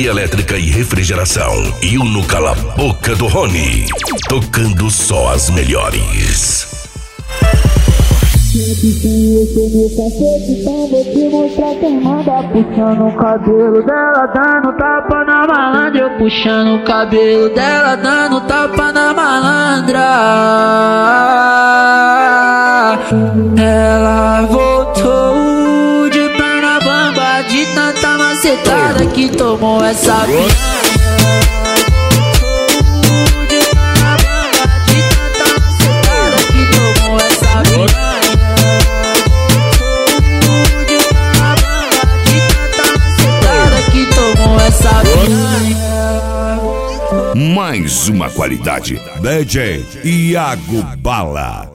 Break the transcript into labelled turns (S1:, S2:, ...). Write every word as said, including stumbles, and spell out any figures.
S1: Energia elétrica e refrigeração. E o no Cala Boca do Rony. Tocando só as melhores.
S2: Meu cacete, então vou te mostrar quem manda. Puxando o cabelo dela, dando tapa na malandra. Eu puxando o cabelo dela, dando tapa na malandra. Ela voltou de perna bamba, de tanta macetada que tomou essa piranha.
S3: Mais uma qualidade. D J Iago Bala.